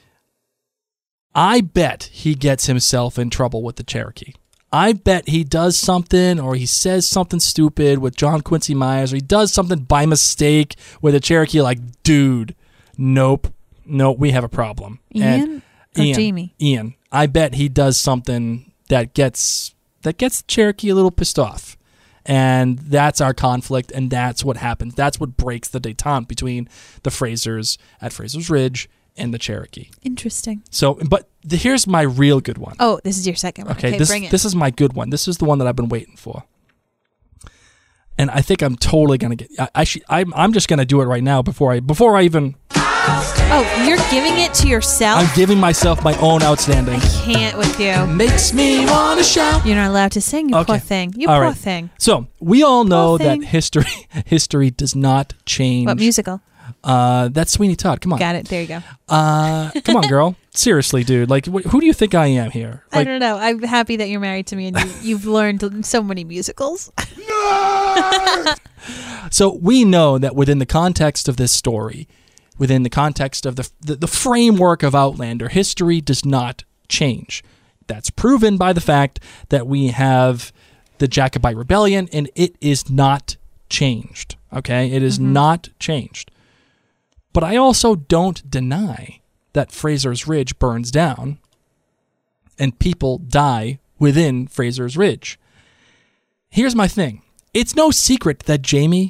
I bet he gets himself in trouble with the Cherokee. I bet he does something or he says something stupid with John Quincy Myers or he does something by mistake with a Cherokee like, dude, nope, we have a problem. Ian or Jamie? Ian. I bet he does something that gets Cherokee a little pissed off. And that's our conflict, and that's what happens. That's what breaks the détente between the Frasers at Fraser's Ridge and the Cherokee. Interesting. So, but here's my real good one. Oh, this is your second one. Okay, bring it. This is my good one. This is the one that I've been waiting for. And I think I'm totally gonna get. I'm just gonna do it right now before I even. Oh, you're giving it to yourself? I'm giving myself my own outstanding. Can't with you. Makes me wanna shout. You're not allowed to sing, you Okay. poor thing. You All poor right. thing. So we all know Poor thing. that history does not change. What musical? That's Sweeney Todd. Come on. Got it. There you go. Come on, girl. Seriously, dude. Like, who do you think I am here? I Like, don't know. I'm happy that you're married to me and you've learned so many musicals. so we know that within the context of this story, within the context of the framework of Outlander, history does not change. That's proven by the fact that we have the Jacobite Rebellion, and it is not changed. Okay? It is not changed. But I also don't deny that Fraser's Ridge burns down and people die within Fraser's Ridge. Here's my thing. It's no secret that Jaime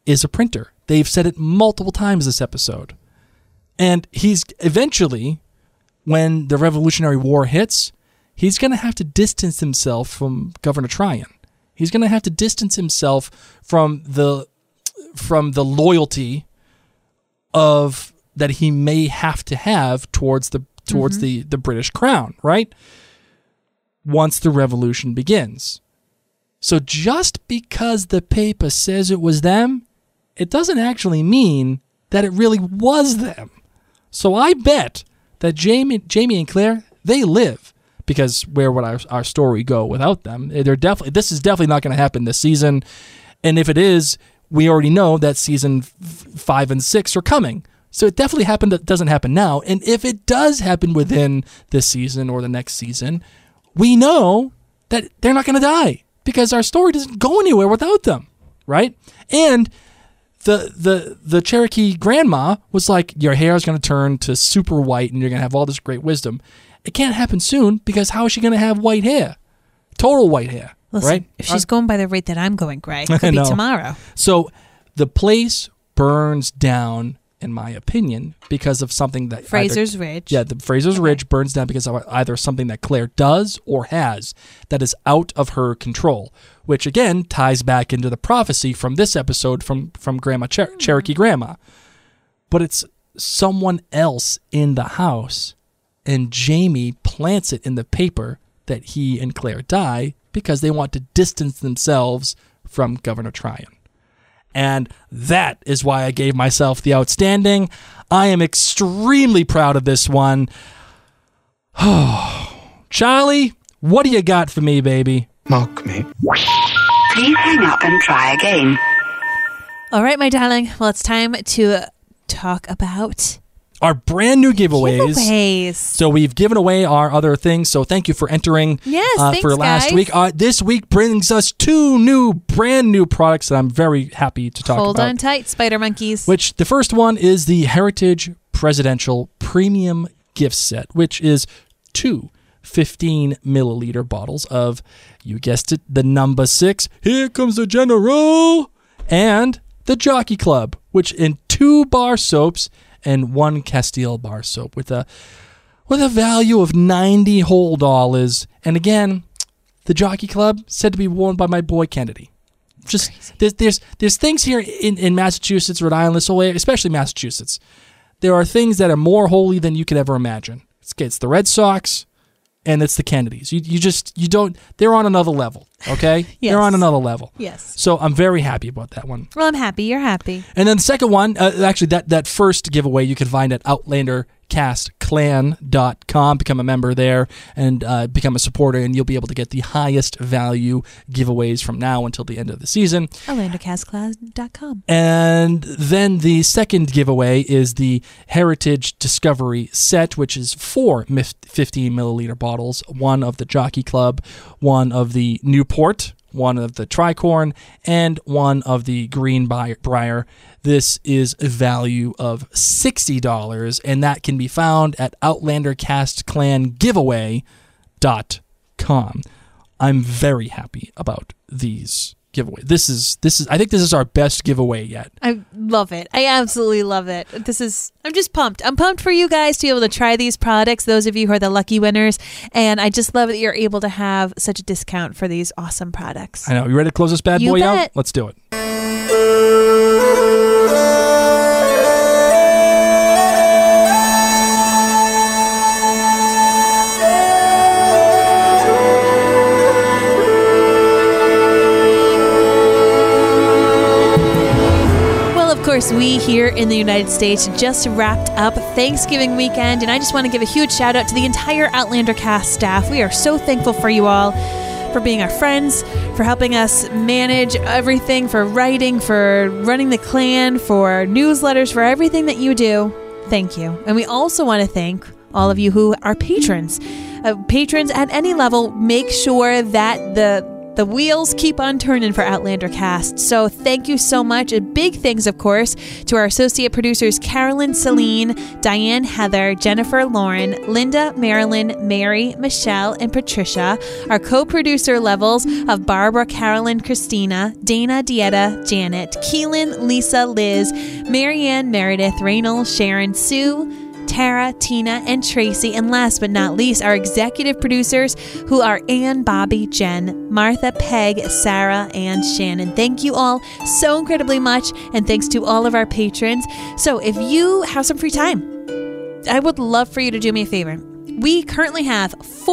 is a printer. They've said it multiple times this episode. And he's eventually, when the Revolutionary War hits, he's going to have to distance himself from Governor Tryon. He's going to have to distance himself from the loyalty of that he may have to have towards the British crown, right? Once the revolution begins. So just because the paper says it was them, it doesn't actually mean that it really was them. So I bet that Jamie and Claire, they live, because where would our story go without them? This is definitely not going to happen this season. And if it is, we already know that season 5 and 6 are coming. So it definitely happened. That doesn't happen now. And if it does happen within this season or the next season, we know that they're not going to die because our story doesn't go anywhere without them, right? And the Cherokee grandma was like, your hair is going to turn to super white and you're going to have all this great wisdom. It can't happen soon because how is she going to have white hair? Total white hair, Listen, right? if she's going by the rate that I'm going, Greg, it could be tomorrow. So the place burns down, in my opinion, because of something that Fraser's Ridge. Yeah, the Fraser's Ridge burns down because of either something that Claire does or has that is out of her control, which again ties back into the prophecy from this episode from Grandma Cherokee Grandma. But it's someone else in the house, and Jamie plants it in the paper that he and Claire die because they want to distance themselves from Governor Tryon. And that is why I gave myself the outstanding. I am extremely proud of this one. Charlie, what do you got for me, baby? Mock me. Please hang up and try again. All right, my darling. Well, it's time to talk about our brand new giveaways. So we've given away our other things. So thank you for entering. Yes, thanks, for last guys. week. This week brings us 2 brand new products that I'm very happy to talk about. Hold on tight, Spider Monkeys. Which the first one is the Heritage Presidential Premium Gift Set, which is 2 15-milliliter bottles of, you guessed it, the number 6, Here Comes the General, and the Jockey Club, which in 2 bar soaps and 1 Castile bar soap with a value of $90 whole. And again, the Jockey Club said to be worn by my boy Kennedy. Just there's things here in Massachusetts, Rhode Island, this whole area, especially Massachusetts. There are things that are more holy than you could ever imagine. It's the Red Sox, and it's the Kennedys. You don't. They're on another level. Okay, Yes. They're on another level. Yes. So I'm very happy about that one. Well, I'm happy. You're happy. And then the second one, actually that first giveaway you can find at OutlanderCastClan.com. Become a member there and become a supporter, and you'll be able to get the highest value giveaways from now until the end of the season. OutlanderCastClan.com. And then the second giveaway is the Heritage Discovery Set, which is 4 15-milliliter bottles, 1 of the Jockey Club, 1 of the Newport, 1 of the Tricorn, and 1 of the Greenbrier. This is a value of $60, and that can be found at OutlanderCastClanGiveaway.com. I'm very happy about these giveaways. This is I think this is our best giveaway yet. I love it. I absolutely love it. I'm just pumped. I'm pumped for you guys to be able to try these products, those of you who are the lucky winners, and I just love that you're able to have such a discount for these awesome products. I know. You ready to close this bad boy out? Let's do it. Of course, we here in the United States just wrapped up Thanksgiving weekend, and I just want to give a huge shout out to the entire Outlander cast staff. We are so thankful for you all, for being our friends, for helping us manage everything, for writing, for running the clan, for newsletters, for everything that you do. Thank you. And we also want to thank all of you who are patrons. Patrons at any level, make sure that the the wheels keep on turning for Outlander Cast. So thank you so much. A big thanks, of course, to our associate producers Carolyn Celine, Diane Heather, Jennifer Lauren, Linda Marilyn, Mary, Michelle, and Patricia. Our co-producer levels of Barbara, Carolyn, Christina, Dana, Dieta, Janet, Keelan, Lisa, Liz, Marianne, Meredith, Raynal, Sharon, Sue, Tara, Tina, and Tracy. And last but not least, our executive producers, who are Ann, Bobby, Jen, Martha, Peg, Sarah, and Shannon. Thank you all so incredibly much, and thanks to all of our patrons. So if you have some free time, I would love for you to do me a favor. We currently have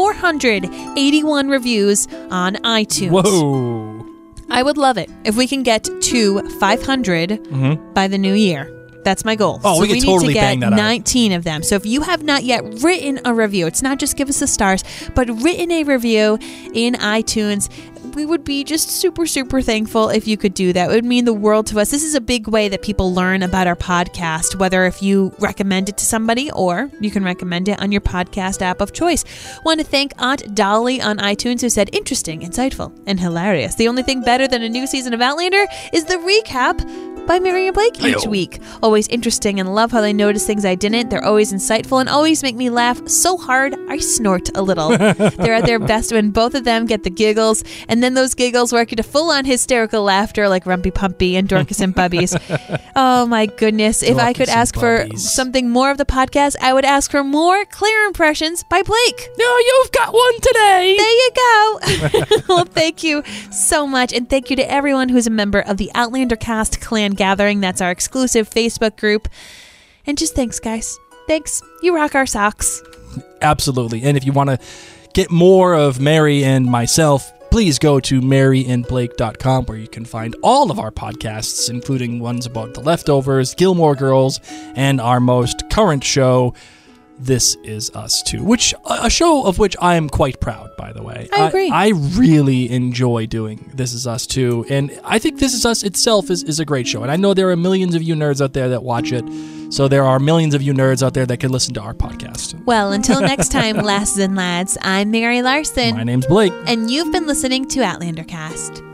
481 reviews on iTunes. Whoa. I would love it if we can get to 500 by the new year. That's my goal. Oh, so we can totally need to bang get that out. 19 of them. So if you have not yet written a review, it's not just give us the stars, but written a review in iTunes, we would be just super, super thankful if you could do that. It would mean the world to us. This is a big way that people learn about our podcast, whether if you recommend it to somebody or you can recommend it on your podcast app of choice. Want to thank Aunt Dolly on iTunes who said, interesting, insightful, and hilarious. The only thing better than a new season of Outlander is the recap by Mary and Blake each week. Always interesting, and love how they notice things I didn't. They're always insightful and always make me laugh so hard I snort a little. They're at their best when both of them get the giggles, and then those giggles work into full-on hysterical laughter like Rumpy Pumpy and Dorcas and Bubbies. Oh my goodness. If I could ask for something more of the podcast, I would ask for more Claire impressions by Blake. No, you've got one today. There you go. Well, thank you so much, and thank you to everyone who's a member of the Outlander Cast Clan Gathering. That's our exclusive Facebook group. And just thanks, guys. Thanks. You rock our socks. Absolutely. And if you want to get more of Mary and myself, please go to maryandblake.com, where you can find all of our podcasts, including ones about The Leftovers, Gilmore Girls, and our most current show, This Is Us 2, which a show of which I am quite proud, by the way. I agree. I really enjoy doing This Is Us 2, and I think This Is Us itself is a great show, and I know there are millions of you nerds out there that watch it, so there are millions of you nerds out there that can listen to our podcast. Well, until next time, lasses and lads, I'm Mary Larson. My name's Blake. And you've been listening to Outlander Cast.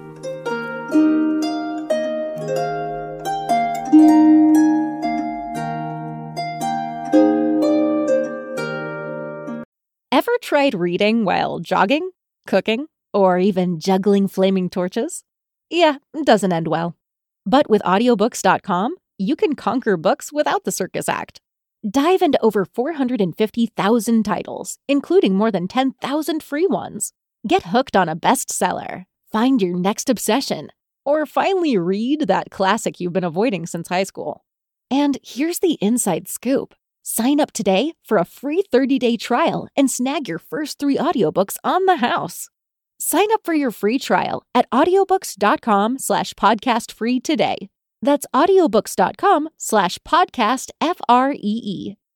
Ever tried reading while jogging, cooking, or even juggling flaming torches? Yeah, it doesn't end well. But with audiobooks.com, you can conquer books without the circus act. Dive into over 450,000 titles, including more than 10,000 free ones. Get hooked on a bestseller, find your next obsession, or finally read that classic you've been avoiding since high school. And here's the inside scoop. Sign up today for a free 30-day trial and snag your first 3 audiobooks on the house. Sign up for your free trial at audiobooks.com/podcastfree today. That's audiobooks.com/podcastfree.